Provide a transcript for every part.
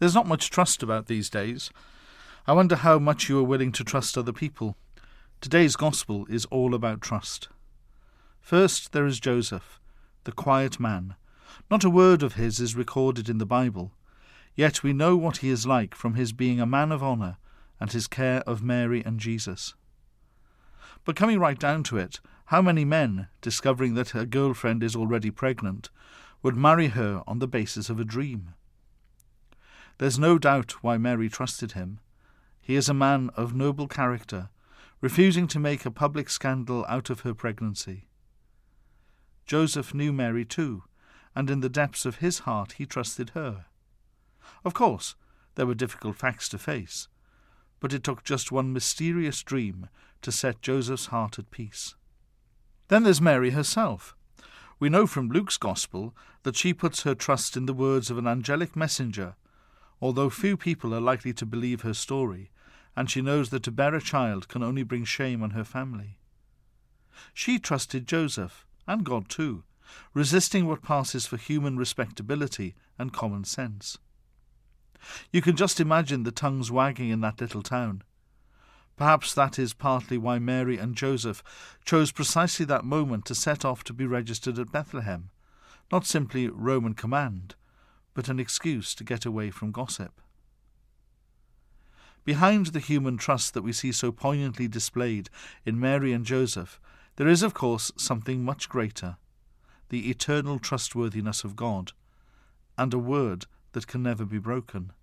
There's not much trust about these days. I wonder how much you are willing to trust other people. Today's gospel is all about trust. First, there is Joseph, the quiet man. Not a word of his is recorded in the Bible, yet we know what he is like from his being a man of honour and his care of Mary and Jesus. But coming right down to it, how many men, discovering that her girlfriend is already pregnant, would marry her on the basis of a dream? There's no doubt why Mary trusted him. He is a man of noble character, refusing to make a public scandal out of her pregnancy. Joseph knew Mary too, and in the depths of his heart he trusted her. Of course, there were difficult facts to face, but it took just one mysterious dream to set Joseph's heart at peace. Then there's Mary herself. We know from Luke's Gospel that she puts her trust in the words of an angelic messenger, although few people are likely to believe her story, and she knows that to bear a child can only bring shame on her family. She trusted Joseph, and God too, resisting what passes for human respectability and common sense. You can just imagine the tongues wagging in that little town. Perhaps that is partly why Mary and Joseph chose precisely that moment to set off to be registered at Bethlehem, not simply Roman command, but an excuse to get away from gossip. Behind the human trust that we see so poignantly displayed in Mary and Joseph, there is, of course, something much greater, the eternal trustworthiness of God, and a word that can never be broken.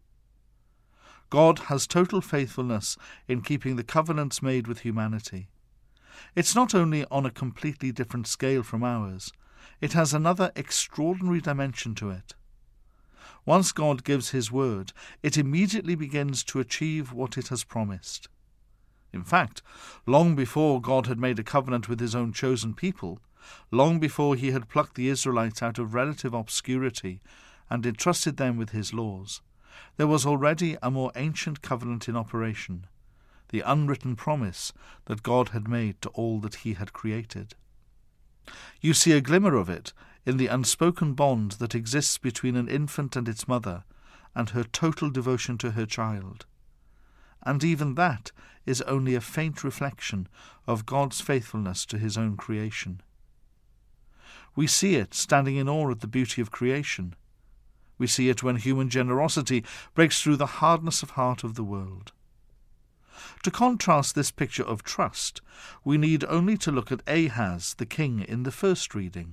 God has total faithfulness in keeping the covenants made with humanity. It's not only on a completely different scale from ours, it has another extraordinary dimension to it. Once God gives his word, it immediately begins to achieve what it has promised. In fact, long before God had made a covenant with his own chosen people, long before he had plucked the Israelites out of relative obscurity and entrusted them with his laws, there was already a more ancient covenant in operation, the unwritten promise that God had made to all that he had created. You see a glimmer of it in the unspoken bond that exists between an infant and its mother, and her total devotion to her child. And even that is only a faint reflection of God's faithfulness to his own creation. We see it standing in awe at the beauty of creation. We see it when human generosity breaks through the hardness of heart of the world. To contrast this picture of trust, we need only to look at Ahaz, the king, in the first reading.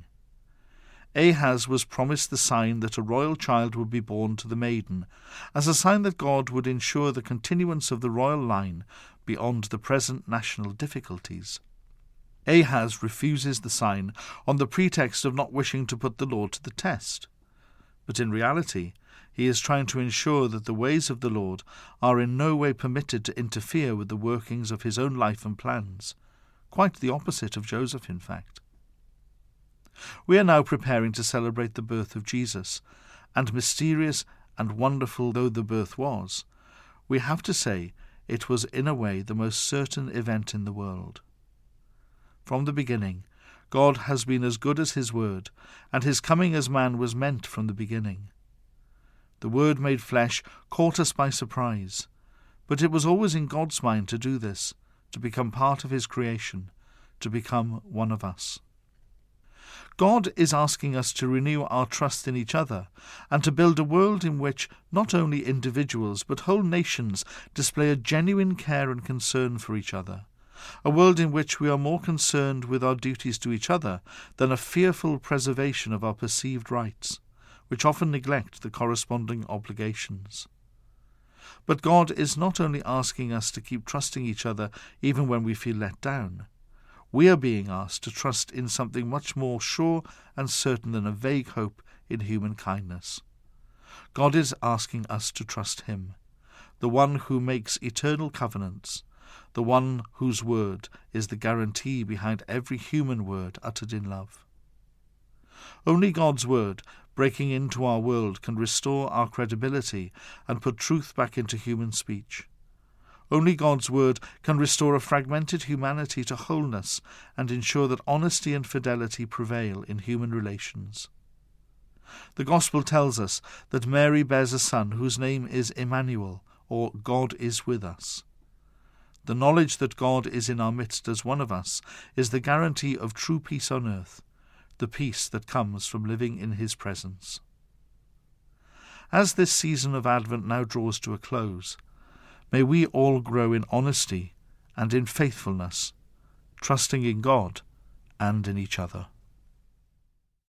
Ahaz was promised the sign that a royal child would be born to the maiden, as a sign that God would ensure the continuance of the royal line beyond the present national difficulties. Ahaz refuses the sign on the pretext of not wishing to put the Lord to the test. But in reality, he is trying to ensure that the ways of the Lord are in no way permitted to interfere with the workings of his own life and plans, quite the opposite of Joseph, in fact. We are now preparing to celebrate the birth of Jesus, and mysterious and wonderful though the birth was, we have to say it was in a way the most certain event in the world. From the beginning, God has been as good as his word, and his coming as man was meant from the beginning. The Word made flesh caught us by surprise, but it was always in God's mind to do this, to become part of his creation, to become one of us. God is asking us to renew our trust in each other, and to build a world in which not only individuals but whole nations display a genuine care and concern for each other, a world in which we are more concerned with our duties to each other than a fearful preservation of our perceived rights, which often neglect the corresponding obligations. But God is not only asking us to keep trusting each other even when we feel let down. We are being asked to trust in something much more sure and certain than a vague hope in human kindness. God is asking us to trust him, the one who makes eternal covenants, the one whose word is the guarantee behind every human word uttered in love. Only God's word, breaking into our world, can restore our credibility and put truth back into human speech. Only God's word can restore a fragmented humanity to wholeness and ensure that honesty and fidelity prevail in human relations. The Gospel tells us that Mary bears a son whose name is Emmanuel, or God is with us. The knowledge that God is in our midst as one of us is the guarantee of true peace on earth, the peace that comes from living in his presence. As this season of Advent now draws to a close, may we all grow in honesty and in faithfulness, trusting in God and in each other.